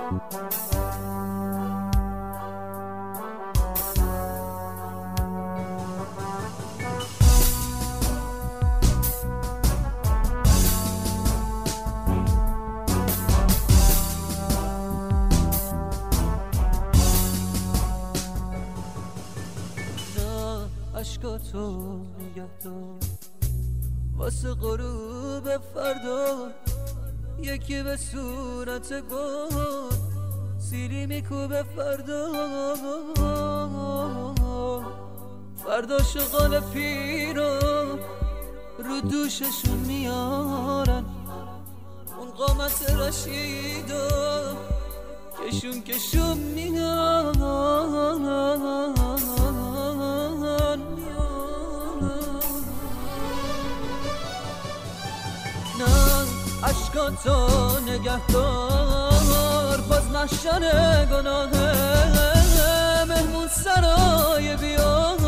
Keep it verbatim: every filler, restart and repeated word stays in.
عشقاتو نگه دار واسه غروب فردا، یکی به صورت گل سیلی میکوبه فردا. فردا شغال پیرا رو دوششون میارن، اون قامت رشیدا کشون کشون میان. عشقاتو نگه دار باز محشر گناهه، مهمون سرای بیار